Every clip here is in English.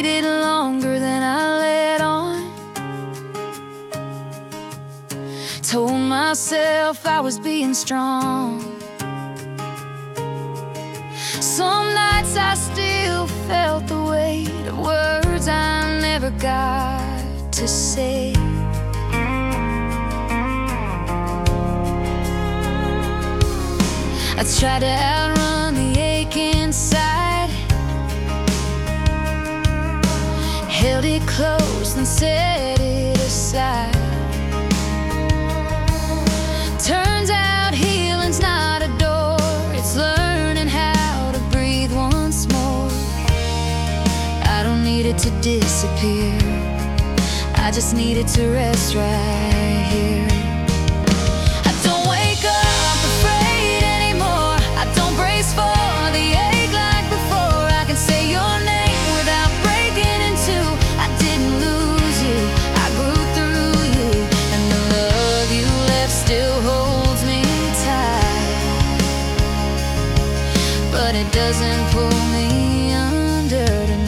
waited longer than I let on. Told myself I was being strong. Some nights I still felt the weight of words I never got to say. I tried to outrun the ache inside, held it close and set it aside. Turns out healing's not a door, it's learning how to breathe once more. I don't need it to disappear, I just need it to rest right here. But it doesn't pull me under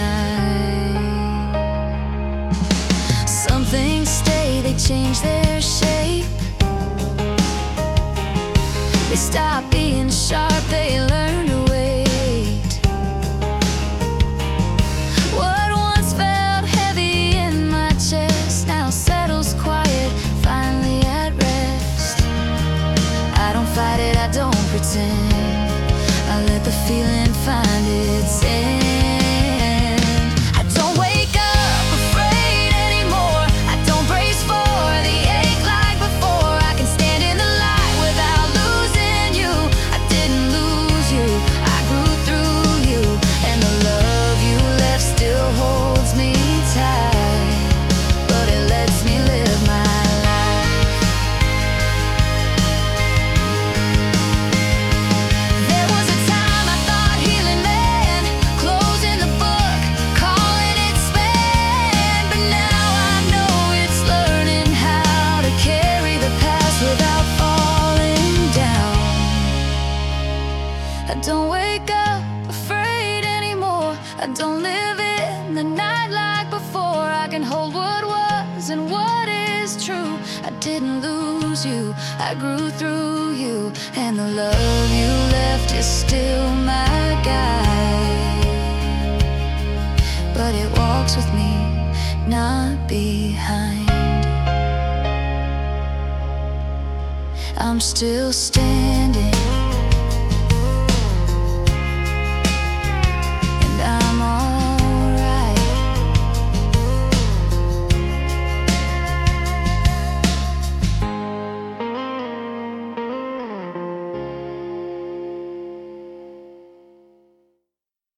tonight. Some things stay, they change their shape. They stop being sharp, they learn to wait. What once felt heavy in my chest now settles quiet, finally at rest. I don't fight it, I don't pretend, I let the feeling find its end. I don't wake up afraid anymore, I don't brace for the ache like before. I can stand in the light without losing you. I didn't lose you, I grew through you, and the love you left still holds me tight, but it lets me live my life. There was a time I thought healing meant closing the book, calling it spent, but now I know it's learning how to carry the past without falling down. I don't wake up afraid anymore, I don't live in the night like before. I can hold what was and what is true. I didn't lose you, I grew through you, and the love you left is still my guide. But it walks with me, not behind. I'm still standing